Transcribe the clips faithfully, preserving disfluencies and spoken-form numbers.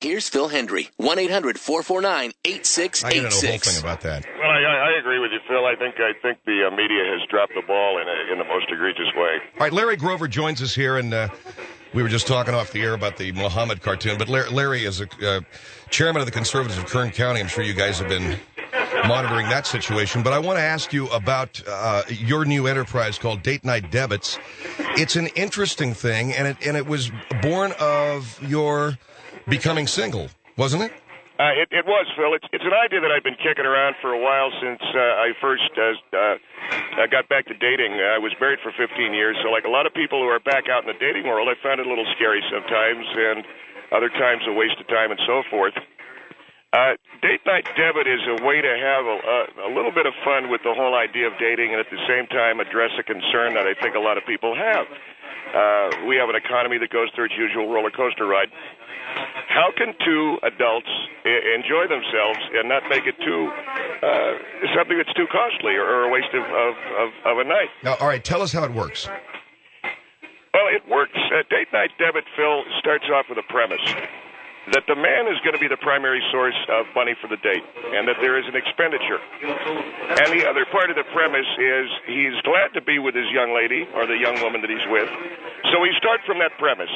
Here's Phil Hendry, one eight hundred four four nine eight six eight six. I gotta know the whole thing about that. Well, I, I agree with you, Phil. I think I think the uh, media has dropped the ball in a, in the most egregious way. All right, Larry Grover joins us here, and uh, we were just talking off the air about the Muhammad cartoon, but Larry, Larry is a uh, chairman of the Conservatives of Kern County. I'm sure you guys have been monitoring that situation, but I want to ask you about uh, your new enterprise called Date Night Debits. It's an interesting thing, and it and it was born of your becoming single, wasn't it? Uh, it, it was, Phil. It's, it's an idea that I've been kicking around for a while since uh, I first uh, uh, got back to dating. I was married for fifteen years, so like a lot of people who are back out in the dating world, I found it a little scary sometimes, and other times a waste of time and so forth. Uh, Date Night Debit is a way to have a, a, a little bit of fun with the whole idea of dating and at the same time address a concern that I think a lot of people have. Uh, we have an economy that goes through its usual roller coaster ride. How can two adults I- enjoy themselves and not make it too uh, something that's too costly or, or a waste of, of, of, of a night? Now, all right, tell us how it works. Well, it works. Uh, Date Night Debit, Phil, starts off with a premise that the man is going to be the primary source of money for the date and that there is an expenditure. And the other part of the premise is he's glad to be with his young lady or the young woman that he's with. So we start from that premise.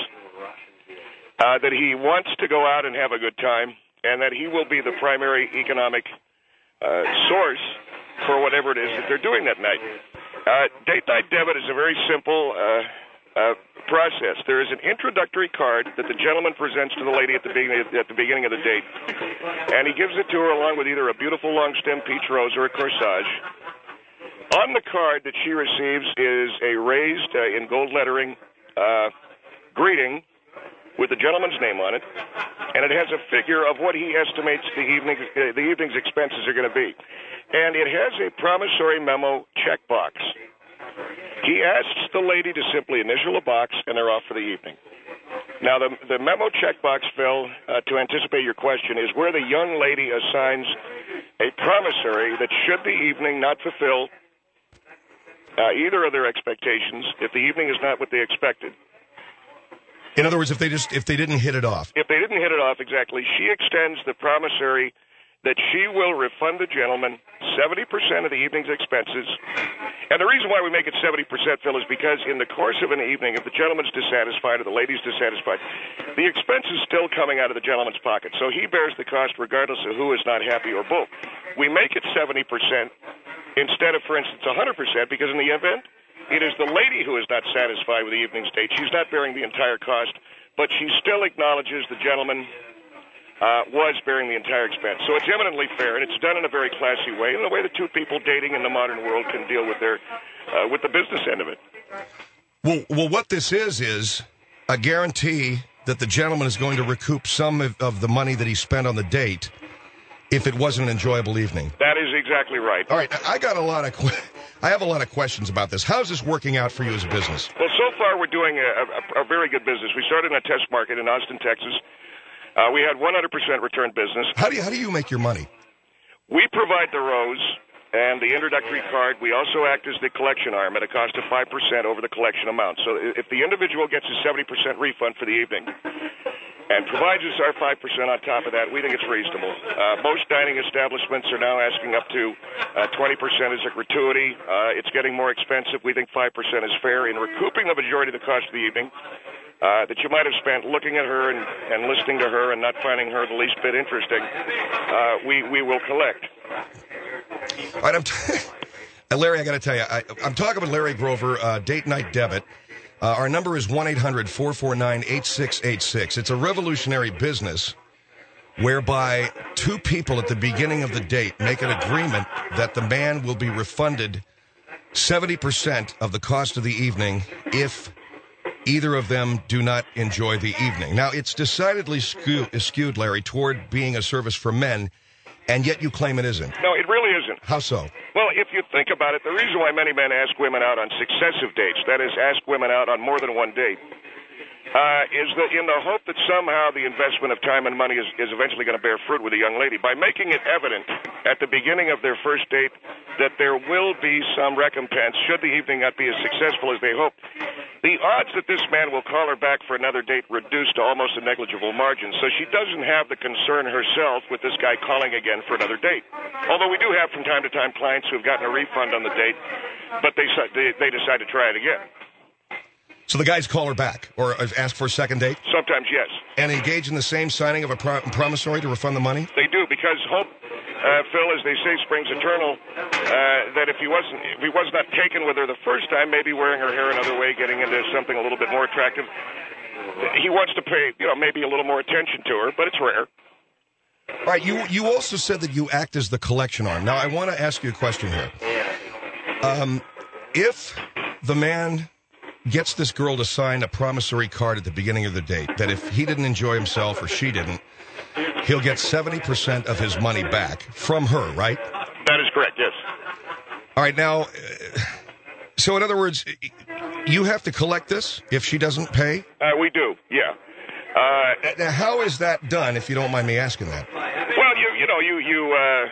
Uh, that he wants to go out and have a good time, and that he will be the primary economic uh, source for whatever it is that they're doing that night. Uh, Date Night Debit is a very simple uh, uh, process. There is an introductory card that the gentleman presents to the lady at the, beginning, at the beginning of the date, and he gives it to her along with either a beautiful long-stem peach rose or a corsage. On the card that she receives is a raised, uh, in gold lettering, uh, greeting with the gentleman's name on it, and it has a figure of what he estimates the evening uh, the evening's expenses are going to be. And it has a promissory memo checkbox. He asks the lady to simply initial a box, and they're off for the evening. Now, the, the memo checkbox, Phil, uh, to anticipate your question, is where the young lady assigns a promissory that should the evening not fulfill uh, either of their expectations, if the evening is not what they expected, in other words, if they just if they didn't hit it off. If they didn't hit it off, exactly, she extends the promissory that she will refund the gentleman seventy percent of the evening's expenses. And the reason why we make it seventy percent, Phil, is because in the course of an evening, if the gentleman's dissatisfied or the lady's dissatisfied, the expense is still coming out of the gentleman's pocket. So he bears the cost regardless of who is not happy or both. We make it seventy percent instead of, for instance, one hundred percent, because in the event it is the lady who is not satisfied with the evening's date. She's not bearing the entire cost, but she still acknowledges the gentleman uh, was bearing the entire expense. So it's eminently fair, and it's done in a very classy way, in a way that two people dating in the modern world can deal with their uh, with the business end of it. Well, well, what this is is a guarantee that the gentleman is going to recoup some of, of the money that he spent on the date if it wasn't an enjoyable evening. That is exactly right. All right, I got a lot of que- I have a lot of questions about this. How's this working out for you as a business? Well, so far we're doing a, a, a very good business. We started in a test market in Austin, Texas. Uh, we had one hundred percent return business. How do you, how do you make your money? We provide the rose and the introductory card. We also act as the collection arm at a cost of five percent over the collection amount. So if the individual gets a seventy percent refund for the evening and provides us our five percent on top of that, we think it's reasonable. Uh, most dining establishments are now asking up to uh, twenty percent as a gratuity. Uh, it's getting more expensive. We think five percent is fair in recouping the majority of the cost of the evening uh, that you might have spent looking at her and, and listening to her and not finding her the least bit interesting. Uh, we, we will collect. All right, I'm t- Larry, I got to tell you, I, I'm talking with Larry Grover, uh, Date Night Debit. Uh, our number is one eight hundred four four nine eight six eight six. It's a revolutionary business whereby two people at the beginning of the date make an agreement that the man will be refunded seventy percent of the cost of the evening if either of them do not enjoy the evening. Now, it's decidedly skew- skewed, Larry, toward being a service for men, and yet you claim it isn't. No, it really isn't. How so? Well, if you think about it, the reason why many men ask women out on successive dates, that is, ask women out on more than one date, uh, is that in the hope that somehow the investment of time and money is, is eventually going to bear fruit with a young lady. By making it evident at the beginning of their first date that there will be some recompense should the evening not be as successful as they hope, the odds that this man will call her back for another date reduced to almost a negligible margin. So she doesn't have the concern herself with this guy calling again for another date. Although we do have from time to time clients who have gotten a refund on the date, but they they, they decide to try it again. So the guys call her back or ask for a second date? Sometimes, yes. And engage in the same signing of a pro- promissory to refund the money? They do, because hope, uh, Phil, as they say, springs eternal, uh, that if he wasn't if he was not taken with her the first time, maybe wearing her hair another way, getting into something a little bit more attractive, he wants to pay, you know, maybe a little more attention to her, but it's rare. All right, you, you also said that you act as the collection arm. Now, I want to ask you a question here. Um, if the man gets this girl to sign a promissory card at the beginning of the date, that if he didn't enjoy himself or she didn't, he'll get seventy percent of his money back from her, right? That is correct, yes. All right, now, uh, so in other words, you have to collect this if she doesn't pay? Uh, we do, yeah. Uh, now, how is that done, if you don't mind me asking that? Well, you you know, you, you uh,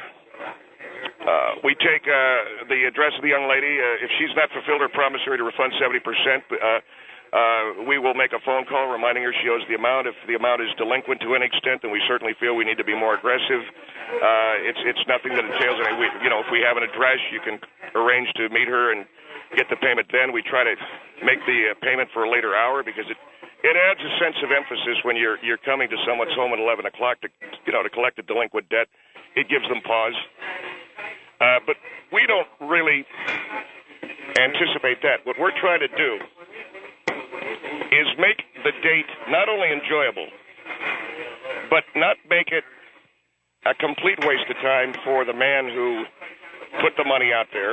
uh, we take uh, the address of the young lady. Uh, if she's not fulfilled her promissory to refund seventy percent, uh, Uh, we will make a phone call reminding her she owes the amount. If the amount is delinquent to an extent, then we certainly feel we need to be more aggressive. Uh, it's it's nothing that entails any. We, you know, if we have an address, you can arrange to meet her and get the payment. Then we try to make the uh, payment for a later hour because it it adds a sense of emphasis when you're you're coming to someone's home at eleven o'clock to you know to collect a delinquent debt. It gives them pause. Uh, but we don't really anticipate that. What we're trying to do is make the date not only enjoyable, but not make it a complete waste of time for the man who put the money out there.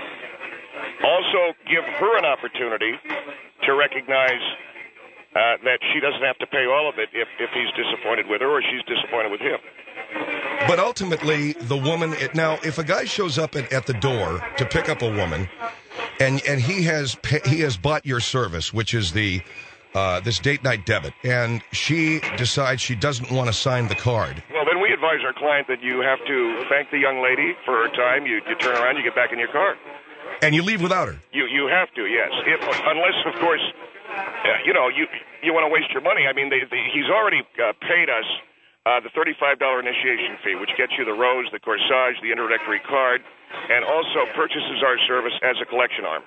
Also give her an opportunity to recognize uh, that she doesn't have to pay all of it if, if he's disappointed with her or she's disappointed with him. But ultimately, the woman... It, now, if a guy shows up at, at the door to pick up a woman, and and he has pay, he has bought your service, which is the uh, this date night debit, and she decides she doesn't want to sign the card. Well, then we advise our client that you have to thank the young lady for her time. You, you turn around, you get back in your car. And you leave without her? You you have to, yes. If, unless, of course, uh, you know, you you want to waste your money. I mean, they, they, he's already uh, paid us uh, the thirty-five dollars initiation fee, which gets you the rose, the corsage, the introductory card, and also purchases our service as a collection arm.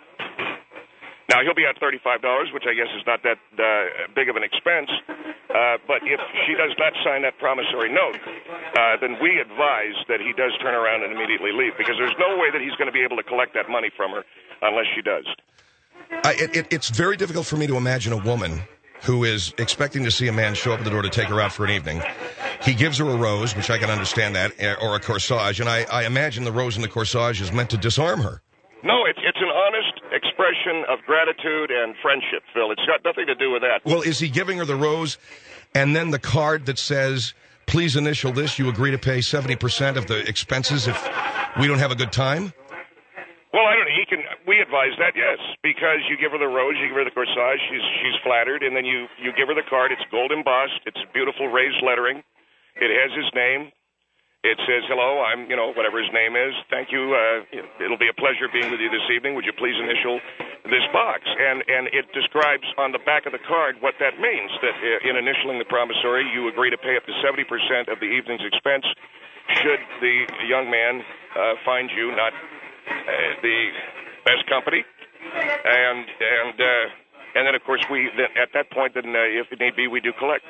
Now, he'll be at thirty-five dollars, which I guess is not that uh, big of an expense, uh, but if she does not sign that promissory note, uh, then we advise that he does turn around and immediately leave, because there's no way that he's going to be able to collect that money from her unless she does. Uh, it, it, it's very difficult for me to imagine a woman who is expecting to see a man show up at the door to take her out for an evening. He gives her a rose, which I can understand that, or a corsage, and I, I imagine the rose and the corsage is meant to disarm her. No, it's it's an honest expression of gratitude and friendship, Phil. It's got nothing to do with that. Well, is he giving her the rose and then the card that says, please initial this, you agree to pay seventy percent of the expenses if we don't have a good time? Well, I don't know. He can. We advise that, yes, because you give her the rose, you give her the corsage, she's she's flattered, and then you, you give her the card. It's gold embossed. It's beautiful raised lettering. It has his name. It says, hello, I'm, you know, whatever his name is. Thank you. Uh, it'll be a pleasure being with you this evening. Would you please initial this box? And and it describes on the back of the card what that means, that in initialing the promissory, you agree to pay up to seventy percent of the evening's expense should the young man uh, find you not uh, the best company. And, and, uh, and then, of course, we then, at that point, then uh, if it need be, we do collect.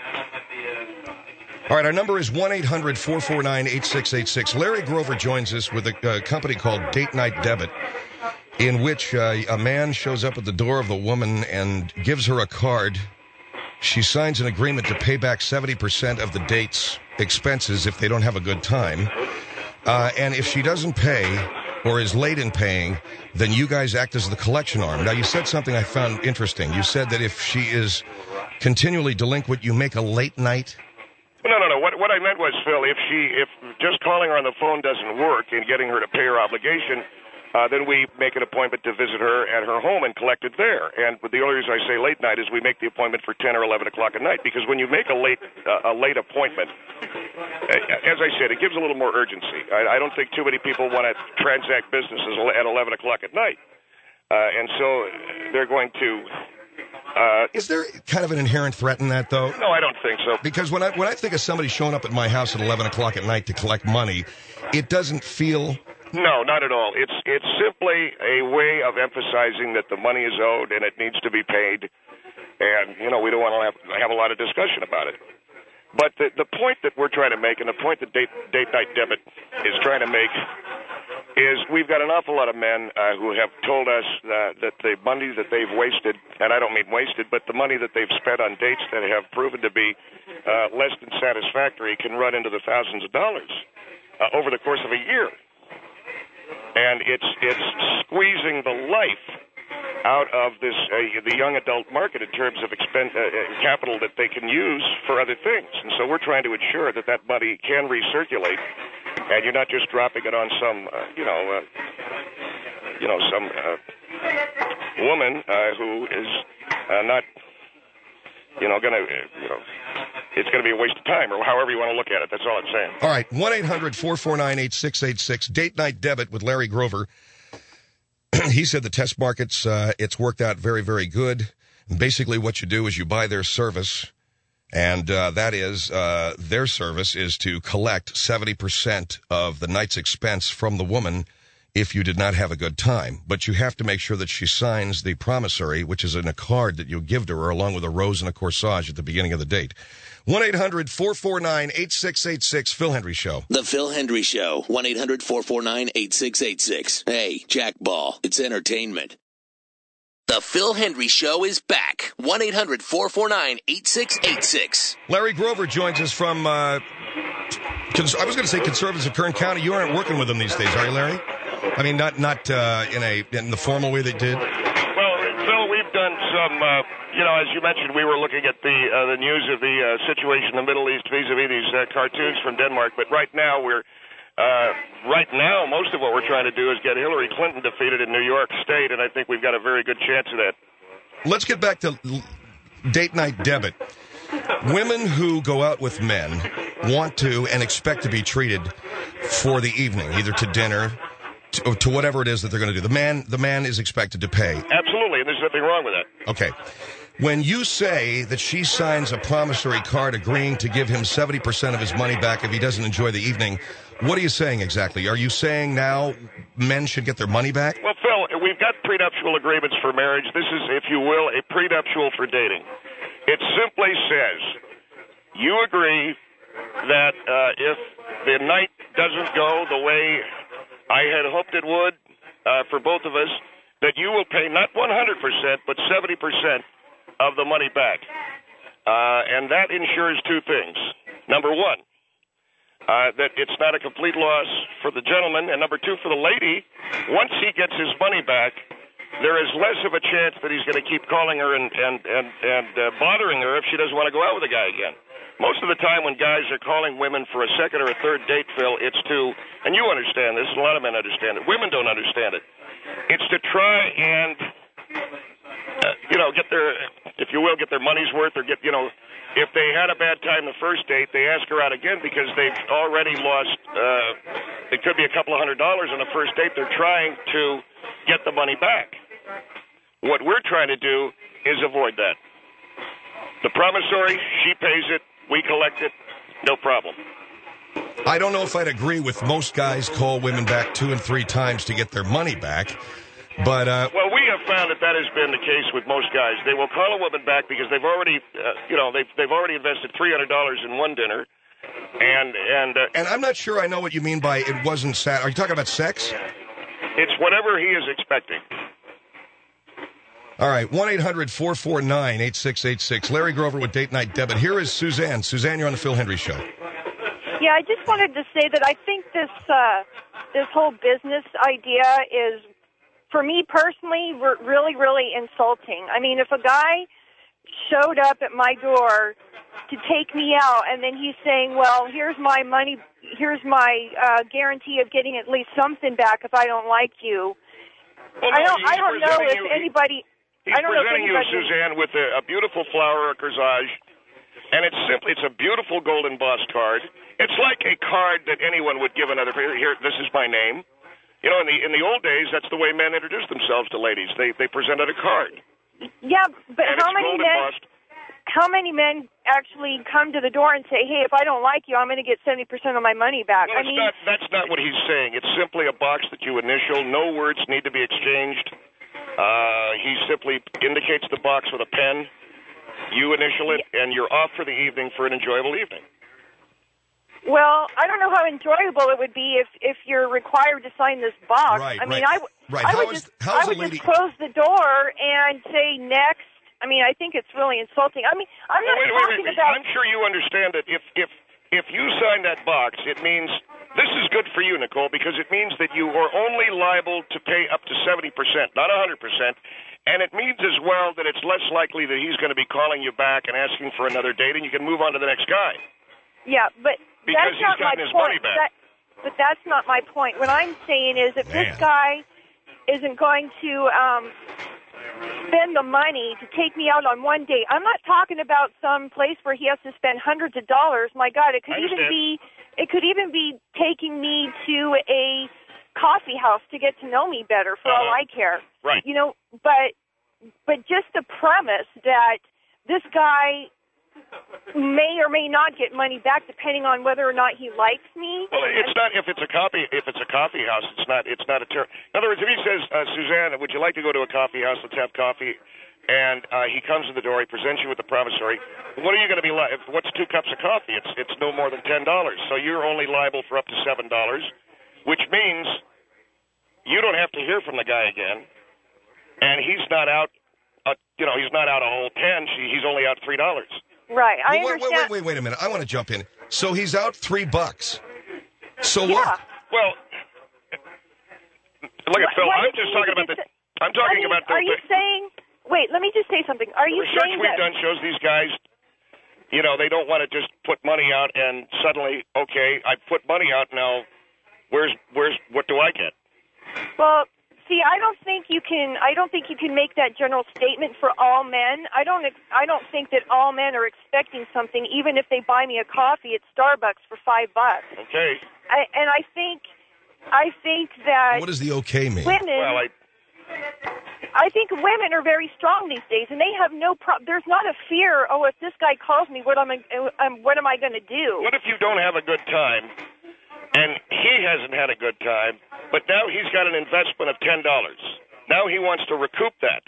All right, our number is one eight hundred four four nine eight six eight six. Larry Grover joins us with a uh, company called Date Night Debit, in which uh, a man shows up at the door of the woman and gives her a card. She signs an agreement to pay back seventy percent of the date's expenses if they don't have a good time. Uh, and if she doesn't pay or is late in paying, then you guys act as the collection arm. Now, you said something I found interesting. You said that if she is continually delinquent, you make a late night. No, no, no. What, what I meant was, Phil, if she, if just calling her on the phone doesn't work and getting her to pay her obligation, uh, then we make an appointment to visit her at her home and collect it there. And the only reason I say late night is we make the appointment for ten or eleven o'clock at night, because when you make a late uh, a late appointment, as I said, it gives a little more urgency. I, I don't think too many people want to transact businesses at eleven o'clock at night. Uh, and so they're going to... Uh, Is there kind of an inherent threat in that, though? no, I don't think so. Because when I when I think of somebody showing up at my house at eleven o'clock at night to collect money, it doesn't feel... No, not at all. It's it's simply a way of emphasizing that the money is owed and it needs to be paid. And, you know, we don't want to have, have a lot of discussion about it. But the, the point that we're trying to make, and the point that Date, Date Night Debit is trying to make, is we've got an awful lot of men uh, who have told us uh, that the money that they've wasted, and I don't mean wasted, but the money that they've spent on dates that have proven to be uh, less than satisfactory can run into the thousands of dollars uh, over the course of a year. And it's it's squeezing the life out of this uh, the young adult market in terms of expend, uh, capital that they can use for other things. And so we're trying to ensure that that money can recirculate, and you're not just dropping it on some, uh, you know, uh, you know, some uh, woman uh, who is uh, not, you know, going to, uh, you know, it's going to be a waste of time, or however you want to look at it. That's all I'm saying. All right, one eight hundred four four nine eight six eight six, Date Night Debit with Larry Grover. He said the test markets, uh, it's worked out very, very good. And basically what you do is you buy their service, and uh, that is, uh, their service is to collect seventy percent of the night's expense from the woman if you did not have a good time. But you have to make sure that she signs the promissory, which is in a card that you give to her along with a rose and a corsage at the beginning of the date. one eight hundred four four nine eight six eight six, Phil Hendry Show. The Phil Hendry Show, one eight hundred four four nine eight six eight six. Hey, Jack Ball, it's entertainment. The Phil Hendry Show is back, one eight hundred four four nine eight six eight six. Larry Grover joins us from, uh, cons- I was going to say conservatives of Kern County. You aren't working with them these days, are you, Larry? I mean, not not uh, in a in the formal way they did. Well, Phil, we've done some, uh, you know, as you mentioned, we were looking at the uh, the news of the uh, situation in the Middle East vis-a-vis these uh, cartoons from Denmark. But right now, we're uh, right now, most of what we're trying to do is get Hillary Clinton defeated in New York State, and I think we've got a very good chance of that. Let's get back to Date Night Debit. Women who go out with men want to and expect to be treated for the evening, either to dinner, to, to whatever it is that they're going to do. The man, the man is expected to pay. Absolutely, and there's nothing wrong with that. Okay. When you say that she signs a promissory card agreeing to give him seventy percent of his money back if he doesn't enjoy the evening, what are you saying exactly? Are you saying now men should get their money back? Well, Phil, we've got prenuptial agreements for marriage. This is, if you will, a prenuptial for dating. It simply says you agree that uh, if the night doesn't go the way I had hoped it would uh, for both of us, that you will pay not one hundred percent but seventy percent of the money back. Uh, and that ensures two things. Number one, uh, that it's not a complete loss for the gentleman. And number two, for the lady, once he gets his money back, there is less of a chance that he's going to keep calling her and, and, and, and uh, bothering her if she doesn't want to go out with a guy again. Most of the time when guys are calling women for a second or a third date, Phil, it's to, and you understand this, and a lot of men understand it, women don't understand it, it's to try and, uh, you know, get their, if you will, get their money's worth, or get, you know, if they had a bad time the first date, they ask her out again because they've already lost, uh, it could be a couple of hundred dollars on the first date. They're trying to get the money back. What we're trying to do is avoid that. The promissory, she pays it, we collect it, no problem. I don't know if I'd agree with most guys call women back two and three times to get their money back, but... Uh, well, we have found that that has been the case with most guys. They will call a woman back because they've already, uh, you know, they've, they've already invested three hundred dollars in one dinner, and... And, uh, and I'm not sure I know what you mean by it wasn't sad. Are you talking about sex? It's whatever he is expecting. All right, one eight hundred four four nine eight six eight six. Larry Grover with Date Night Debit. Here is Suzanne. Suzanne, you're on the Phil Hendry Show. Yeah, I just wanted to say that I think this uh, this whole business idea is, for me personally, re- really, really insulting. I mean, if a guy showed up at my door to take me out, and then he's saying, well, here's my money, here's my uh, guarantee of getting at least something back if I don't like you. Well, I no, don't, I don't know if you, anybody... He's I don't know if presenting anybody, you, Suzanne, with a, a beautiful flower or corsage, and it's simply, it's a beautiful gold embossed card. It's like a card that anyone would give another, here, here this is my name. You know, in the in the old days, that's the way men introduced themselves to ladies. They they presented a card. Yeah, but and how it's many gold men? embossed. How many men actually come to the door and say, "Hey, if I don't like you, I'm going to get seventy percent of my money back"? Well, I it's mean, not, that's not what he's saying. It's simply a box that you initial. No words need to be exchanged. Uh, he simply indicates the box with a pen. You initial it, and you're off for the evening for an enjoyable evening. well, I don't know how enjoyable it would be if if you're required to sign this box. Right, I mean, right. I, w- Right. I How would is- just how is I a would lady- just close the door and say next. I mean, I think it's really insulting. I mean, I'm not Well, wait, wait, talking wait, wait. about. I'm sure you understand that if if if you sign that box, it means this is good for you, Nicole, because it means that you are only liable to pay up to seventy percent, not one hundred percent. And it means as well that it's less likely that he's going to be calling you back and asking for another date, and you can move on to the next guy. Yeah, but Because that's he's not my gotten his point. money back. That, but that's not my point. What I'm saying is, if Man. this guy isn't going to um, spend the money to take me out on one date, I'm not talking about some place where he has to spend hundreds of dollars. My God, it could I even understand. be it could even be taking me to a coffee house to get to know me better. For all Uh-huh. I care, Right. you know. But but just the premise that this guy may or may not get money back depending on whether or not he likes me. Well, it's not if it's a coffee if it's a coffee house. It's not it's not a ter- In other words, if he says, uh, Suzanne, would you like to go to a coffee house? Let's have coffee. And uh, he comes to the door. He presents you with the promissory. What are you going to be like? What's two cups of coffee? It's it's no more than ten dollars. So you're only liable for up to seven dollars, which means you don't have to hear from the guy again. And he's not out. Uh, you know, he's not out a whole ten. She, he's only out three dollars. Right, I Well, wait, understand. wait, wait, wait a minute. I want to jump in. So he's out three bucks. So Yeah. what? Well, look at Why- Phil. why I'm did just you talking need about to the. say- I'm talking I mean, about the. Are you saying? Wait, let me just say something. Are The you research saying we've that? done shows these guys, you know, they don't want to just put money out and suddenly, okay, I put money out now. Where's where's what do I get? Well, see, I don't think you can. I don't think you can make that general statement for all men. I don't. ex- I don't think that all men are expecting something, even if they buy me a coffee at Starbucks for five bucks. Okay. I, and I think, I think that What does the okay mean? women. Well, I I think women are very strong these days, and they have no problem. There's not a fear. Oh, if this guy calls me, what am I? Um, what am I going to do? what if you don't have a good time, and he hasn't had a good time, but now he's got an investment of ten dollars. Now he wants to recoup that.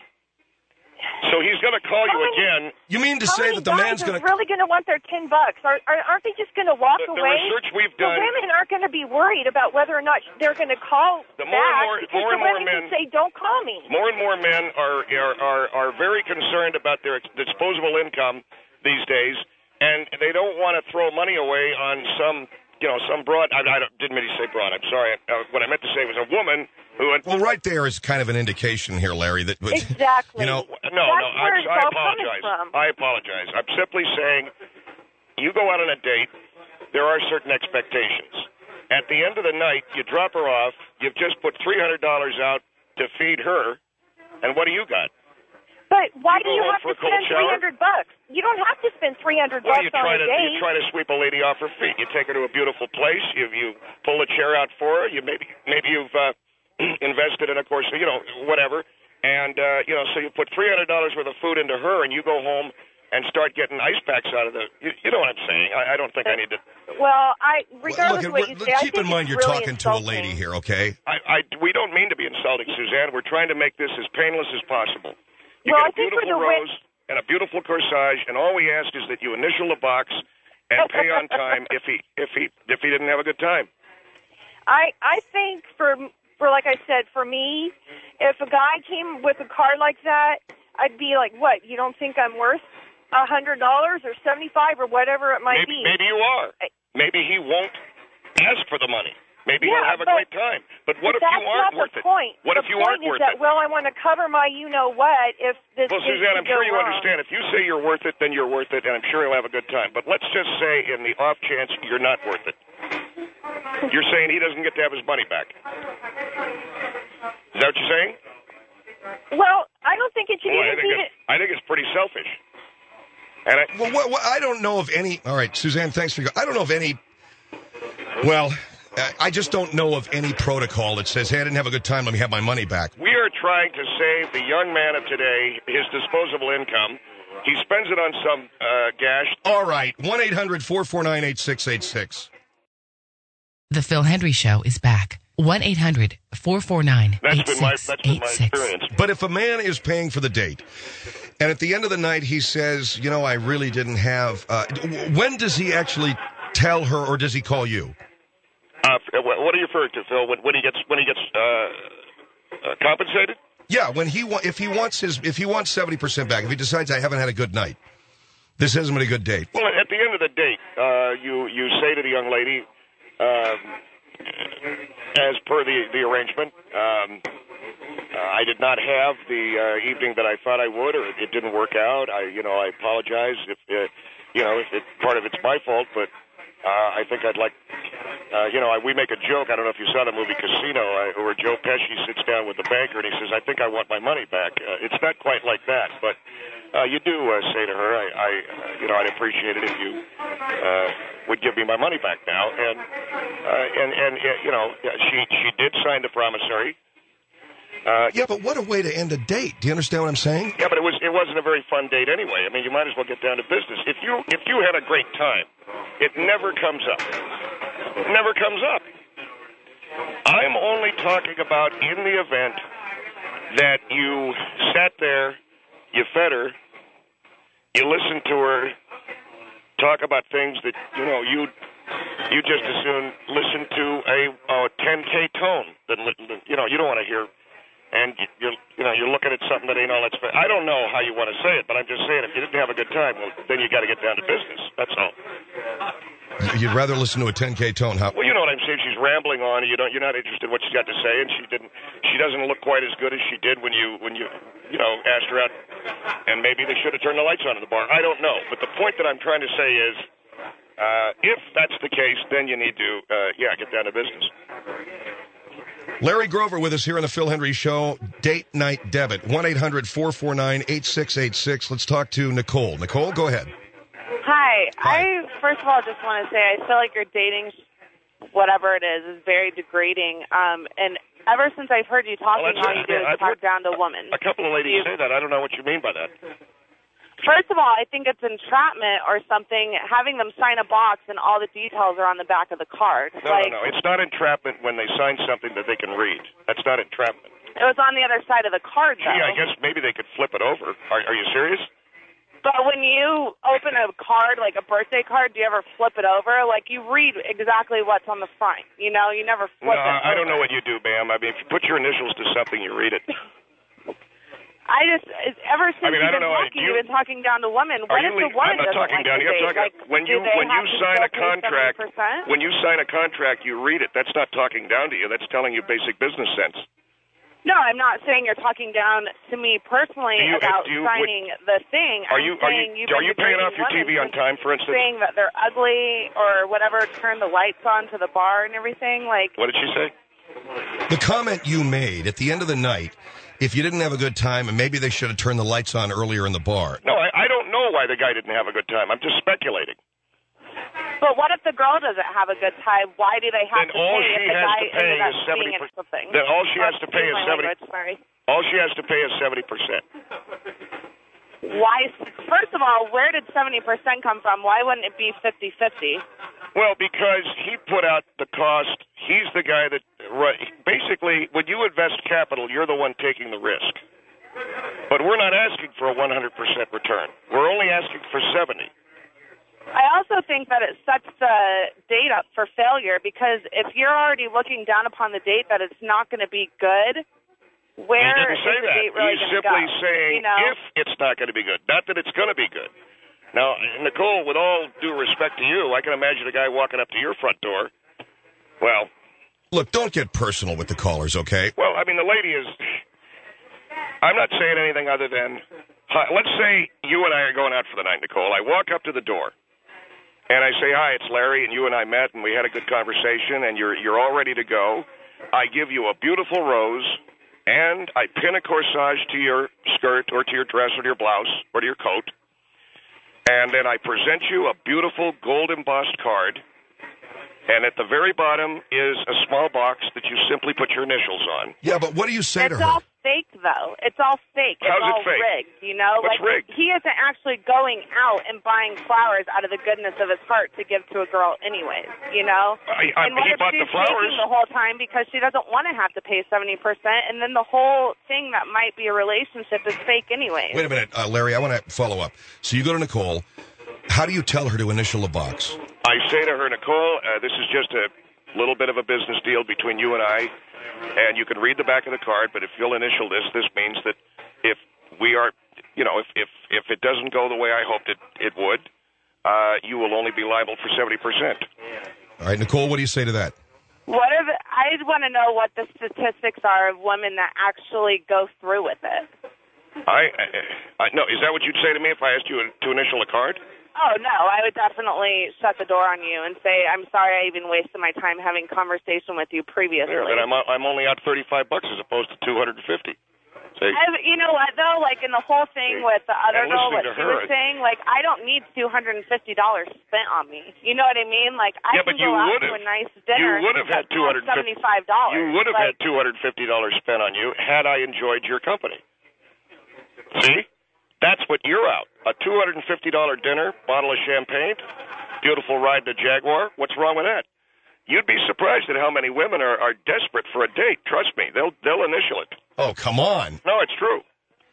So he's going to call you How many- again. You mean to How say many that the guys man's are going to... really going to want their ten bucks? Are, are aren't they just going to walk The, the away? research we've The done. women aren't going to be worried about whether or not they're going to call The more back and more- because more the and more women men- can say, "Don't call me." More and more men are are are, are very concerned about their disposable income these days, and they don't want to throw money away on some, you know, some broad. I, I don't- didn't mean to say broad. I'm sorry. Uh, what I meant to say was a woman who. Had, Well, right there is kind of an indication here, Larry, that... Exactly. You know, no, That's no, where I'm, it's I all coming apologize. from. I apologize. I'm simply saying, you go out on a date. There are certain expectations. At the end of the night, you drop her off. You've just put three hundred dollars out to feed her, and what do you got? But why You do go you home have for to a cold spend shower? three hundred bucks? You don't have to spend three hundred Well, bucks you try on a to date. you try to sweep a lady off her feet. You take her to a beautiful place. You you pull a chair out for her. You maybe maybe you've uh, invested in, of course, you know, whatever, and uh, you know, so you put three hundred dollars worth of food into her, and you go home and start getting ice packs out of the. You, you know what I'm saying? I, I don't think I need to. Well, I Well, regardless look, of what we're- you say, I keep think in mind it's you're really talking to a insulting. lady here, okay? I, I we don't mean to be insulting, Suzanne. We're trying to make this as painless as possible. You Well, I get a think for beautiful the wi- rose and a beautiful corsage, and all we ask is that you initial the box and pay on time if he if he if he didn't have a good time. I I think for for like I said, for me, if a guy came with a card like that, I'd be like, "What? You don't think I'm worth a hundred dollars or seventy five or whatever it might Maybe be?" maybe you are. Maybe he won't ask for the money. Maybe Yeah, he'll have a but- great time. But what But if you that's aren't not worth the it? point. What the if you point aren't is worth that, it? Well, I want to cover my you know what if this. Well, is Suzanne, to I'm sure go you wrong. understand. If you say you're worth it, then you're worth it, and I'm sure he'll have a good time. But let's just say, in the off chance you're not worth it, you're saying he doesn't get to have his money back. Is that what you're saying? Well, I don't think it should Well, I even think be. it's, I think it's pretty selfish. And I, Well, what, what, I don't know of any... All right, Suzanne, thanks for... I don't know of any... Well, uh, I just don't know of any protocol that says, hey, I didn't have a good time, let me have my money back. We are trying to save the young man of today his disposable income. He spends it on some uh, gash. All right, one eight hundred four four nine eight six eight six. The Phil Hendry Show is back. one eight hundred four four nine eight six eight six. But if a man is paying for the date, and at the end of the night he says, you know, I really didn't have... Uh, when does he actually tell her, or does he call you? Uh, what are you referring to, Phil? When, when he gets when he gets uh, uh, compensated? Yeah, when he wa- if he wants his if he wants seventy percent back, if he decides I haven't had a good night, this hasn't been a good date. Well, at the end of the date, uh, you you say to the young lady, um, as per the the arrangement, um, uh, I did not have the uh, evening that I thought I would, or it didn't work out. I you know I apologize if uh, you know if it, part of it's my fault, but. Uh, I think I'd like, uh, you know, I, we make a joke. I don't know if you saw the movie Casino, uh, where Joe Pesci sits down with the banker and he says, I think I want my money back. Uh, it's not quite like that, but uh, you do uh, say to her, I, I uh, you know, I'd appreciate it if you uh, would give me my money back now. And, uh, and, and uh, you know, she, she did sign the promissory. Uh, yeah, but what a way to end a date. Do you understand what I'm saying? Yeah, but it was it wasn't a very fun date anyway. I mean, you might as well get down to business. If you if you had a great time, it never comes up. It never comes up. I'm only talking about in the event that you sat there, you fed her, you listened to her talk about things that, you know, you you just as soon listen to a, a ten K tone. That, you know, you don't want to hear... And you're, you know, you're looking at something that ain't all that's fair. I don't know how you want to say it, but I'm just saying, if you didn't have a good time, well, then you got to get down to business. That's all. You'd rather listen to a ten K tone, huh? Well, you know what I'm saying. She's rambling on, and you don't, you're not interested in what she's got to say, and she didn't. She doesn't look quite as good as she did when you, when you, you know, asked her out. And maybe they should have turned the lights on in the bar. I don't know. But the point that I'm trying to say is, uh, if that's the case, then you need to, uh, yeah, get down to business. Larry Grover with us here on the Phil Hendry Show. Date night debit. one eight hundred four four nine eight six eight six. Let's talk to Nicole. Nicole, go ahead. Hi. Hi. I, first of all, just want to say I feel like your dating, whatever it is, is very degrading. Um, and ever since I've heard you talking, Well, all you do is I've talk heard down to women. A couple of ladies You- say that. I don't know what you mean by that. First of all, I think it's entrapment or something, having them sign a box and all the details are on the back of the card. No, like, no, no. It's not entrapment when they sign something that they can read. That's not entrapment. It was on the other side of the card, though. Gee, I guess maybe they could flip it over. Are, are you serious? But when you open a card, like a birthday card, do you ever flip it over? Like, you read exactly what's on the front. You know, you never No, flip it over. I don't know what you do, ma'am. I mean, if you put your initials to something, you read it. I just, ever since I mean, I you've don't been know, talking, you- you've been talking down to women. Are What you if the le- woman I'm not doesn't talking like down. the I'm date? talking Like, when do you they when you have to sign a still pay contract. seventy percent? When you sign a contract, you read it. That's not talking down to you. That's telling you basic business sense. No, I'm not saying you're talking down to me personally Do you- about do you- signing the thing. Are I'm you are saying you you've are been you paying off degrading your T V on women time, for instance? saying that they're ugly or whatever, turn the lights on to the bar and everything? Like, What did she say? The comment you made at the end of the night, if you didn't have a good time, and maybe they should have turned the lights on earlier in the bar. No, I, I don't know why the guy didn't have a good time. I'm just speculating. but what if the girl doesn't have a good time? Why do they have Then to all pay she if the has guy to pay ended up is being seventy at percent. something? Then all she has Oh, to pay excuse is my seventy. language, Sorry. All she has to pay is seventy percent. Why? First of all, where did seventy percent come from? Why wouldn't it be fifty-fifty? Well, because he put out the cost. He's the guy that basically, when you invest capital, you're the one taking the risk. But we're not asking for a one hundred percent return. We're only asking for seventy. I also think that it sets the date up for failure because if you're already looking down upon the date that it's not going to be good, where He didn't is say the that. date really He's going to simply go? saying you know? if it's not going to be good, not that it's going to be good. Now, Nicole, with all due respect to you, I can imagine a guy walking up to your front door. Well, Look, don't get personal with the callers, okay? well, I mean, the lady is. I'm not saying anything other than, hi, let's say you and I are going out for the night, Nicole. I walk up to the door, and I say, hi, it's Larry, and you and I met, and we had a good conversation, and you're you're all ready to go. I give you a beautiful rose, and I pin a corsage to your skirt or to your dress or to your blouse or to your coat, and then I present you a beautiful gold embossed card, And at the very bottom is a small box that you simply put your initials on. Yeah, but what do you say it's to her? It's all fake, though. It's all fake. It's How's all it fake? rigged, you know? What's like, rigged? He isn't actually going out and buying flowers out of the goodness of his heart to give to a girl anyways, you know? I, I, and what he if bought she's the flowers. faking the whole time because she doesn't want to have to pay seventy percent, and then the whole thing that might be a relationship is fake anyways. Wait a minute, uh, Larry, I want to follow up. So you go to Nicole. How do you tell her to initial a box? I say to her, Nicole, uh, this is just a little bit of a business deal between you and I, and you can read the back of the card, but if you'll initial this, this means that if we are, you know, if if, if it doesn't go the way I hoped it, it would, uh, you will only be liable for seventy percent. All right, Nicole, what do you say to that? What if, I want to know what the statistics are of women that actually go through with it. I, I, I no, is that what you'd say to me if I asked you to initial a card? Oh, no, I would definitely shut the door on you and say, I'm sorry I even wasted my time having conversation with you previously. Yeah, but I'm, I'm only out thirty-five bucks as opposed to two hundred fifty. See? I, you know what, though? Like, in the whole thing with the other And girl, what listening to she her, was saying, like, I don't need two hundred fifty dollars spent on me. You know what I mean? Like, I yeah, can but you go out would've. to a nice dinner You would have had two hundred seventy-five dollars. You would have like, had two hundred fifty dollars spent on you had I enjoyed your company. See? That's what you're out. A two hundred fifty dollars dinner, bottle of champagne, beautiful ride in a Jaguar. What's wrong with that? You'd be surprised at how many women are, are desperate for a date. Trust me, they'll they'll initial it. Oh, come on. No, it's true.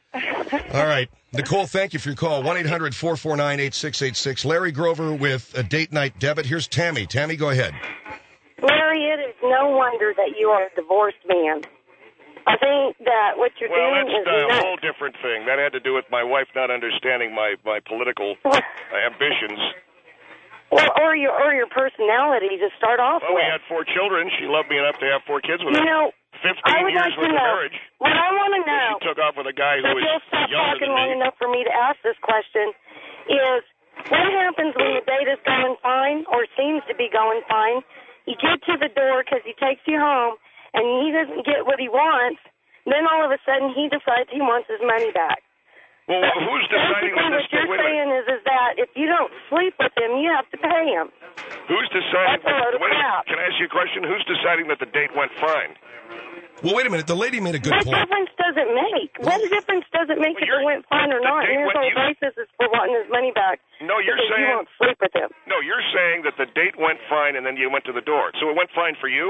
All right. Nicole, thank you for your call. one eight hundred four four nine eight six eight six. Larry Grover with a date night debit. Here's Tammy. Tammy, go ahead. Larry, it is no wonder that you are a divorced man. I think that what you're well, doing that's is a nuts. whole different thing. That had to do with my wife not understanding my, my political ambitions. Well, or your or your personality to start off well, with. we had four children. She loved me enough to have four kids with you her. know, Fifteen I would years like to with know. marriage. What I want to know. She took off with a guy who But was you'll stop younger talking than long me. enough for me to ask this question. Is what happens when the date is going fine or seems to be going fine? You get to the door because he takes you home, and he doesn't get what he wants. Then all of a sudden he decides he wants his money back. Well, but who's deciding basically that this what you're wait a saying minute. is, is that if you don't sleep with him, you have to pay him. Who's deciding? That's a load of wait, crap. Can I ask you a question? Who's deciding that the date went fine? Well, wait a minute. The lady made a good What point. difference does it make? What difference does it make Well, if it you're- went fine or the not? date And his went- whole you- basis is for wanting his money back. No, you're because saying you won't sleep with him. No, you're saying that the date went fine and then you went to the door. So it went fine for you?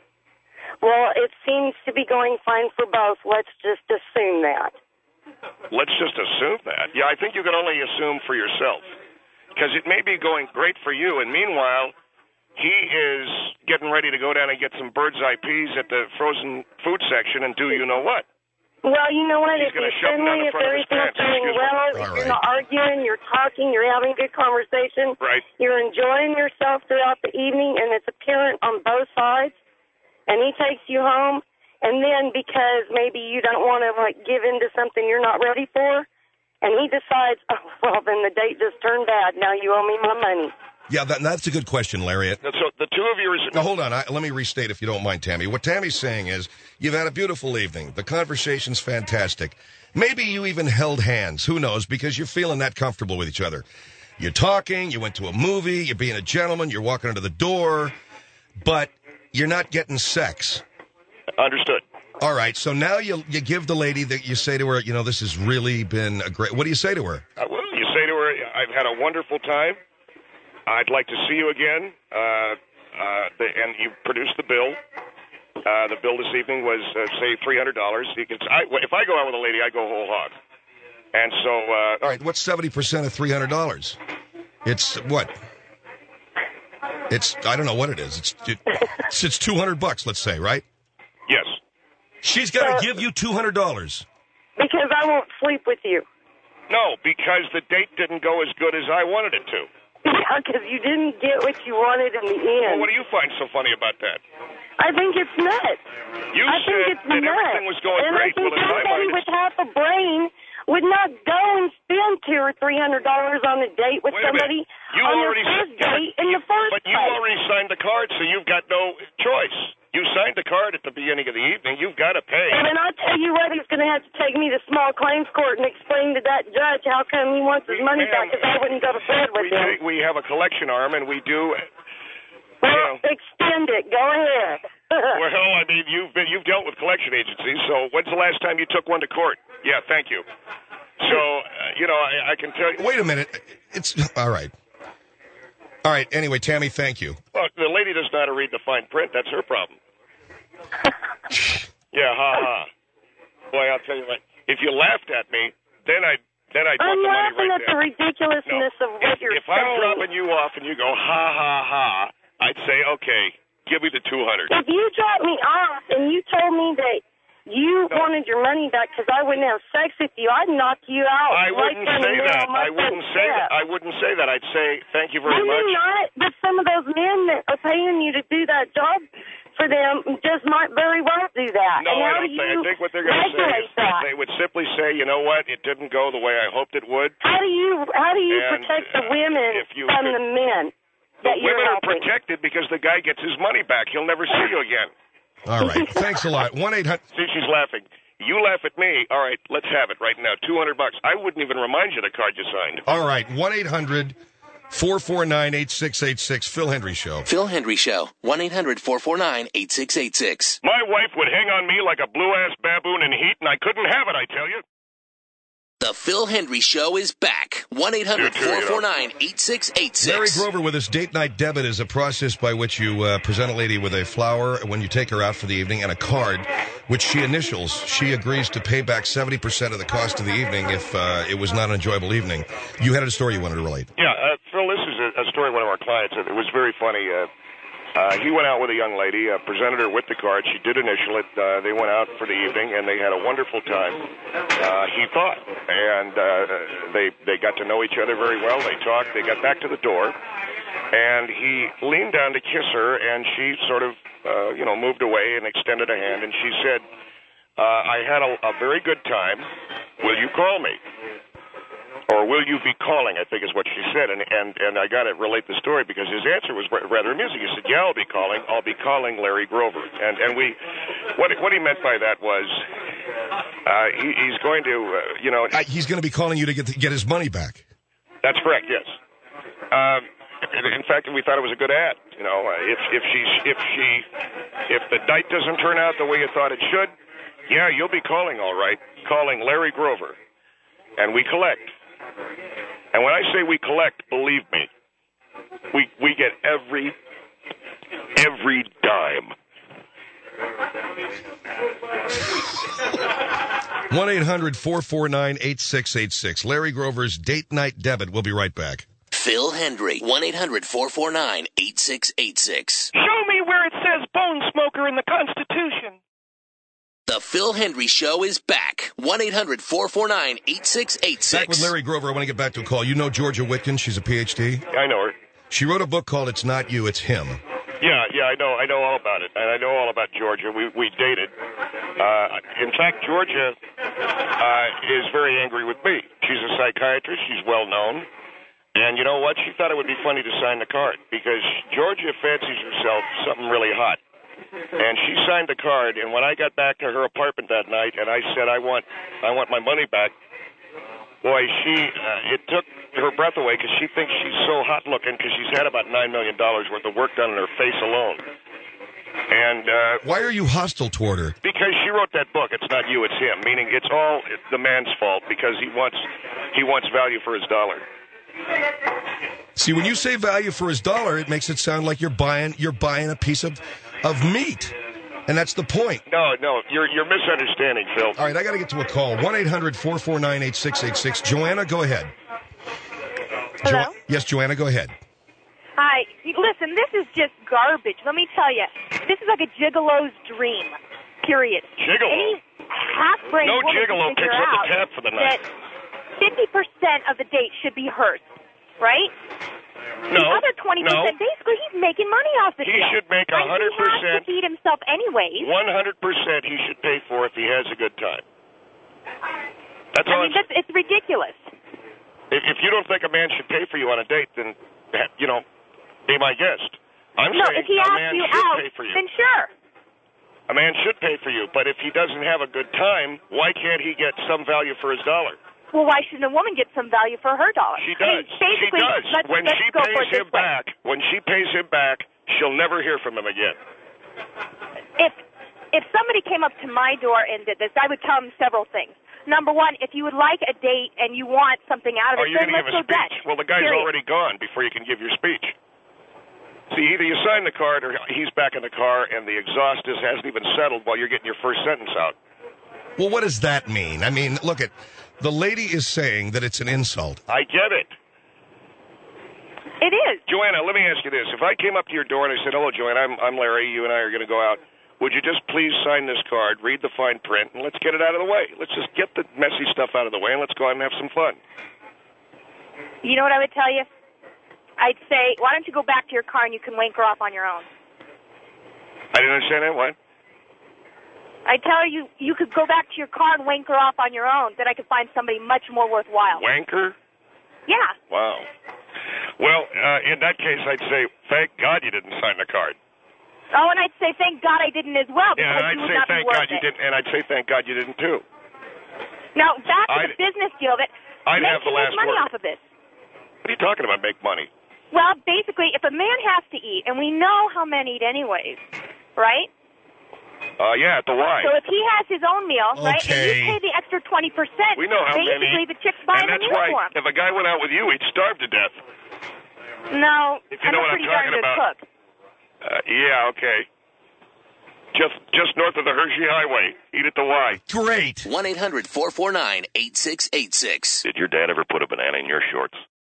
Well, it seems to be going fine for both. Let's just assume that. Let's just assume that. Yeah, I think you can only assume for yourself. Because it may be going great for you, and meanwhile, he is getting ready to go down and get some bird's eye peas at the frozen food section and do you know what? Well, you know what? He's If gonna you're shove them down friendly, the if front of his everything's pants. going Excuse me. well, All if right. you're not arguing, you're talking, you're having good conversation, Right. you're enjoying yourself throughout the evening, and it's apparent on both sides, and he takes you home, and then because maybe you don't want to, like, give in to something you're not ready for, and he decides, oh, well, then the date just turned bad. Now you owe me my money. Yeah, that, that's a good question, Larry. So the two of you are... Now, hold on. I, let me restate, if you don't mind, Tammy. What Tammy's saying is, you've had a beautiful evening. The conversation's fantastic. Maybe you even held hands. Who knows? Because you're feeling that comfortable with each other. You're talking. You went to a movie. You're being a gentleman. You're walking under the door. But you're not getting sex. Understood. All right. So now you you give the lady that you say to her, you know, this has really been a great... What do you say to her? Uh, well, you say to her, I've had a wonderful time. I'd like to see you again. Uh, uh, the, and you produce the bill. Uh, the bill this evening was, uh, say, three hundred dollars. You can, I, if I go out with a lady, I go whole hog. And so... Uh, All right. What's seventy percent of three hundred dollars? It's what? It's... I don't know what it is. It's it, it's, it's two hundred bucks, let's say, right? yes. She's got to give you two hundred dollars. Because I won't sleep with you. No, because the date didn't go as good as I wanted it to. Yeah, because you didn't get what you wanted in the Well, end. what do you find so funny about that? I think it's nuts. You I said think it's that nuts. everything was going and great. I think Well, in my somebody mind, with half a brain would not go and spend two or three hundred dollars on a date with Wait a somebody minute. You on already their first said, date in the first But you place. already signed the card, so you've got no choice. You signed the card at the beginning of the evening. You've got to pay. And then I'll tell you what, he's going to have to take me to small claims court and explain to that judge how come he wants his money Ma'am, back because I wouldn't go to bed with we, him. take, we have a collection arm, and we do Well, you know, extend it. Go ahead. well, I mean, you've been, you've dealt with collection agencies, so when's the last time you took one to court? Yeah, thank you. So, uh, you know, I, I can tell you. Wait a minute. It's all right. All right. Anyway, Tammy, thank you. Well, the lady doesn't know how to read the fine print. That's her problem. Yeah, ha ha. Boy, I'll tell you what. If you laughed at me, then I then I'd want I'm the money laughing right at there. the ridiculousness No. of what if, you're if saying. I'm dropping you off and you go ha ha ha, I'd say okay, give me the two hundred. If you dropped me off and you told me that you No. wanted your money back because I wouldn't have sex with you, I'd knock you out. I right wouldn't then say and there that. on my I wouldn't front say step. that. I wouldn't say that. I'd say thank you very I much. mean, not, but some of those men that are paying you to do that job for them just might very well do that. No, and I how don't do think. I you think what they're going to say regulate is that? they would simply say, you know what, it didn't go the way I hoped it would. How do you how do you And, protect the uh, women if you from could- the men The that you're women are helping? protected because the guy gets his money back. He'll never see you again. All right. Thanks a lot. one eight hundred See, she's laughing. You laugh at me. All right, let's have it right now. two hundred bucks. I wouldn't even remind you the card you signed. All right. one eight hundred four four nine eight six eight six. Phil Hendry Show. Phil Hendry Show. one eight hundred four four nine eight six eight six. My wife would hang on me like a blue-ass baboon in heat, and I couldn't have it, I tell you. The Phil Hendry Show is back. one eight hundred four four nine eight six eight Larry six. Grover with us. Date night debit is a process by which you uh, present a lady with a flower when you take her out for the evening and a card, which she initials. She agrees to pay back seventy percent of the cost of the evening if uh, it was not an enjoyable evening. You had a story you wanted to relate. Yeah, uh, Phil, this is a, a story of one of our clients. It was very funny. Uh, uh, he went out with a young lady, uh, presented her with the card. She did initial it. Uh, they went out for the evening, and they had a wonderful time, uh, he thought. And uh, they, they got to know each other very well. They talked. They got back to the door, and he leaned down to kiss her, and she sort of, uh, you know, moved away and extended a hand, and she said, uh, I had a, a very good time. Will you call me? Or will you be calling, I think is what she said. And and, and I got to relate the story because his answer was rather amusing. He said, yeah, I'll be calling. I'll be calling Larry Grover. And and we, what what he meant by that was uh, he, he's going to, uh, you know. Uh, he's going to be calling you to get to get his money back. That's correct, yes. Um, in fact, we thought it was a good ad. You know, uh, if if she if she if the night doesn't turn out the way you thought it should, yeah, you'll be calling, all right, calling Larry Grover, and we collect. And when I say we collect, believe me, we we get every every dime. one eight hundred four four nine eight six eight six. Larry Grover's date night debit. We'll be right back. Phil Hendry. one eight hundred four four nine eight six eight six. Show me where it says bone smoker in the Constitution. The Phil Hendry Show is back. one eight hundred four four nine eight six eight six. Back with Larry Grover. I want to get back to a call. You know Georgia Whitkin. She's a P H D. I know her. She wrote a book called It's Not You, It's Him. Yeah, yeah, I know. I know all about it, and I know all about Georgia. We we dated. Uh, in fact, Georgia uh, is very angry with me. She's a psychiatrist. She's well known, and you know what? She thought it would be funny to sign the card because Georgia fancies herself something really hot. And she signed the card, and when I got back to her apartment that night, and I said, I want I want my money back, boy, she, uh, it took her breath away because she thinks she's so hot-looking because she's had about nine million dollars worth of work done on her face alone. And uh, Why are you hostile toward her? because she wrote that book, It's Not You, It's Him, meaning it's all the man's fault because he wants he wants value for his dollar. See, when you say value for his dollar, it makes it sound like you're buying you're buying a piece of, of meat. And that's the point. No, no, you're you're misunderstanding, Phil. All right, I got to get to a call. one eight hundred four four nine eight six eight six. Joanna, go ahead. Hello? Jo- yes, Joanna, go ahead. Hi. Listen, this is just garbage. Let me tell you. This is like a gigolo's dream, period. Gigolo? Any half-brained No woman gigolo can figure picks up the out tab for the night. that fifty percent of the date should be hers, right? No, The other twenty percent, no. basically, he's making money off the He deal. should make And one hundred he has percent. to feed himself anyways. one hundred percent he should pay for if he has a good time. That's I all mean, I'm that's, it's ridiculous. If, if you don't think a man should pay for you on a date, then, you know, be my guest. I'm No, saying if he a asks man you should out, pay for you. then sure. A man should pay for you, but if he doesn't have a good time, why can't he get some value for his dollar? Well, why shouldn't a woman get some value for her dollar? She I mean, does. She basically, does. Let's, When let's she go for pays it this him way. back, when she pays him back, she'll never hear from him again. If if somebody came up to my door and did this, I would tell them several things. Number one, if you would like a date and you want something out of oh, it, you're then going to let's give a go speech. Dutch. Well, the guy's Period. already gone before you can give your speech. See, either you sign the card or he's back in the car and the exhaust is, hasn't even settled while you're getting your first sentence out. Well, what does that mean? I mean, look at the lady is saying that it's an insult. I get it. It is. Joanna, let me ask you this. If I came up to your door and I said, hello, Joanna, I'm, I'm Larry. You and I are going to go out. Would you just please sign this card, read the fine print, and let's get it out of the way? Let's just get the messy stuff out of the way, and let's go out and have some fun. You know what I would tell you? I'd say, why don't you go back to your car and you can wanker off on your own? I didn't understand that. What? I tell you, you could go back to your car and wanker off on your own. Then I could find somebody much more worthwhile. Wanker? Yeah. Wow. Well, uh, in that case, I'd say, thank God you didn't sign the card. Oh, and I'd say, thank God I didn't as well, because yeah, and I'd you would say, not thank be worth God it. you didn't, and I'd say, thank God you didn't too. Now, back to I'd, the business deal that I'd make have the you last make money word. off of this. What are you talking about, make money? Well, basically, if a man has to eat, and we know how men eat anyways, right? Uh, yeah, at the Y. So if he has his own meal, Okay. right, and you pay the extra twenty percent, we know how basically many. the chick's buying and a that's meal right. for him. If a guy went out with you, he'd starve to death. No, If you I'm know a what I'm pretty darn talking good about. cook. Uh, yeah, okay. Just just north of the Hershey Highway. Eat at the Y. Great. one eight hundred four four nine eight six eight six. Did your dad ever put a banana in your shorts?